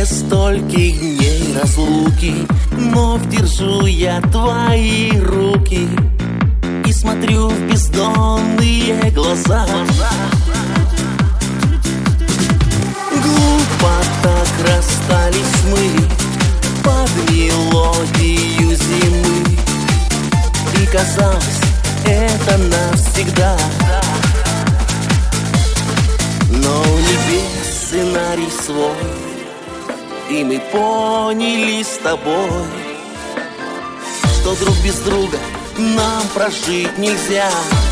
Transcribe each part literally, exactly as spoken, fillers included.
стольких дней разлуки вновь держу я твои руки и смотрю в бездонные глаза. Глупо так расстались мы под мелодию зимы, и казалось, это навсегда. Но у небес сценарий свой, и мы поняли с тобой, что друг без друга нам прожить нельзя.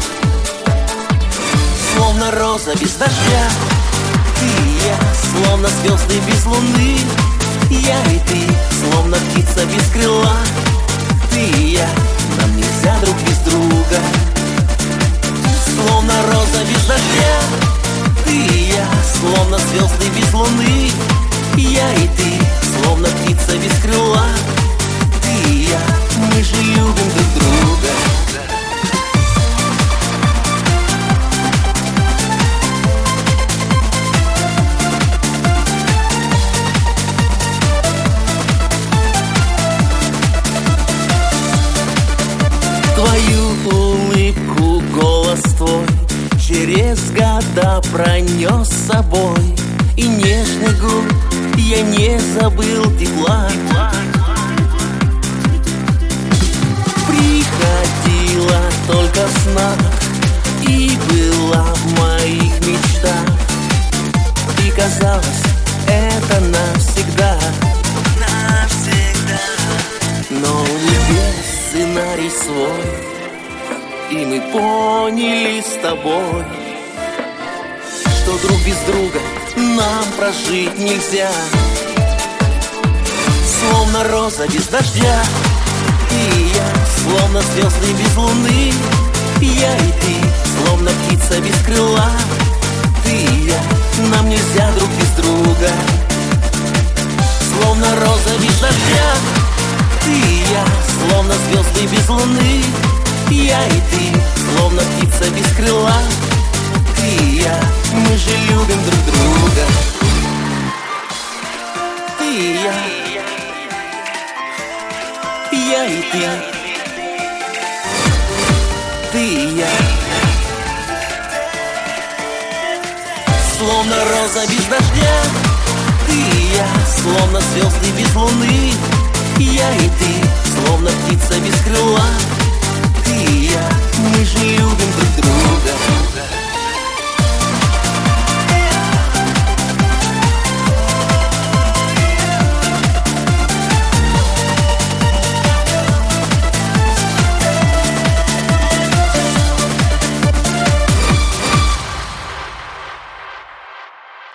Словно роза без дождя, ты и я, словно звезды без луны. Я и ты, словно птица без крыла. Ты и я, нам нельзя друг без друга. Словно роза без дождя, ты и я, словно звезды без луны. Я и ты, словно птица без крыла. Ты и я, мы же любим друг друга. Твою улыбку, голос твой через года пронес с собой, и нежный губ я не забыл тепла. Приходила только в снах и была в моих мечтах, и казалось, это навсегда. Навсегда. Но у небес сценарий свой, и мы поняли с тобой, что друг без друга нам прожить нельзя. Словно роза без дождя, ты и я, словно звезды без луны. Я и ты, словно птица без крыла. Ты и я, нам нельзя друг без друга. Словно роза без дождя, ты и я, словно звезды без луны. Я и ты, словно птица без крыла. Ты и я, мы же любим друг друга. Ты и я, я и ты. Ты и я, словно роза без дождя. Ты и я, словно звезды без луны. Я и ты, словно птица без крыла.